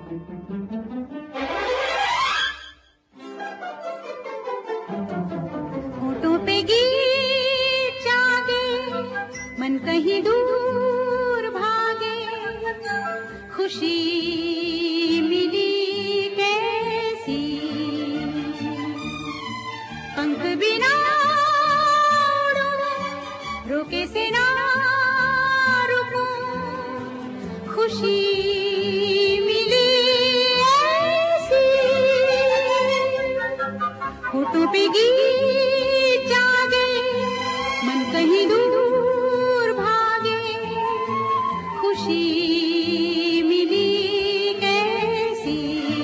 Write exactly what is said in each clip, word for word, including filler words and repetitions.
होठों पे गीत जागे, मन कहीं दूर भागे, खुशी मिली कैसी, पंख बिना उड़ो, रोके से ना रुको, खुशी मिली ऐसी। होठों पे गीत जागे, मन कहीं दूर भागे, खुशी मिली कैसी,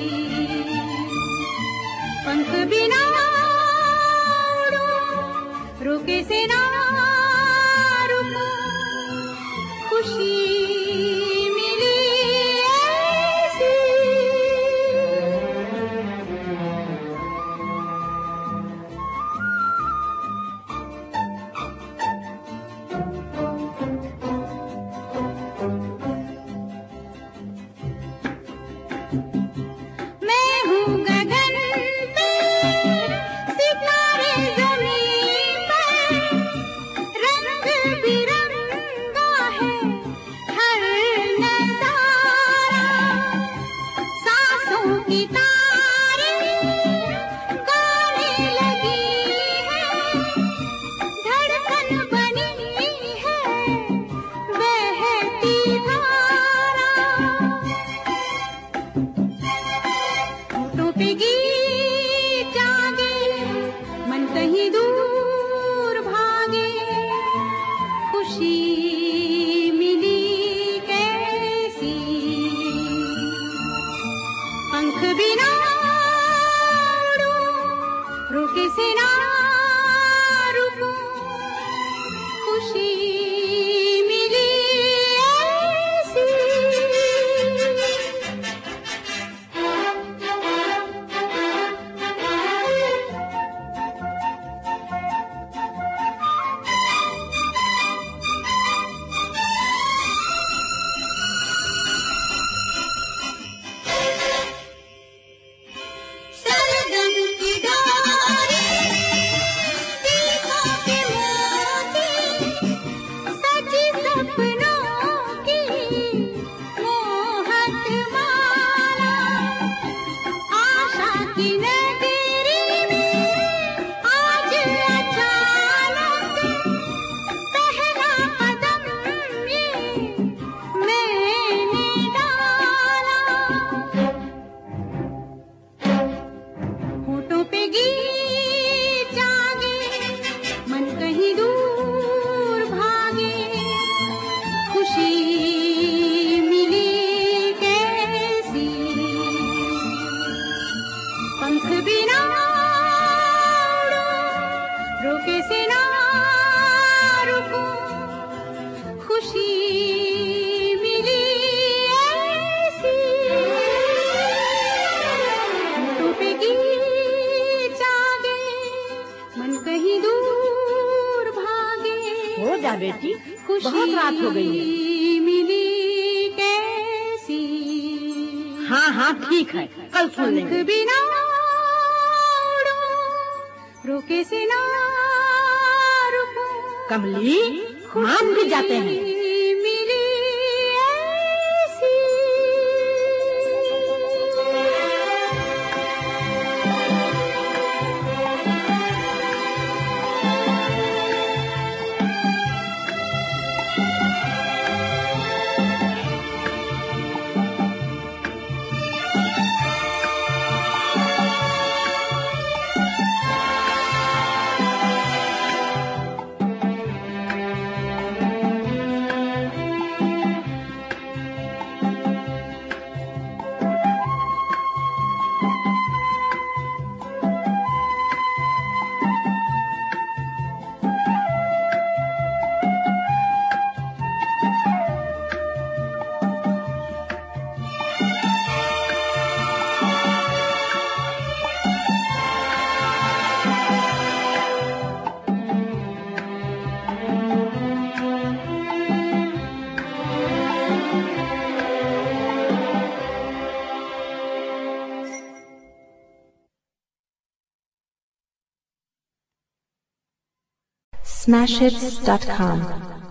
पंख बिना उड़ो, रोके से ना रुको, खुशी बेटी, बहुत रात हो गई है। मिली कैसी, हाँ हाँ ठीक है, कल सुन लेंगे। बिना उड़ो, रोके से ना रुको, कमली मान भी जाते हैं। smash hits dot com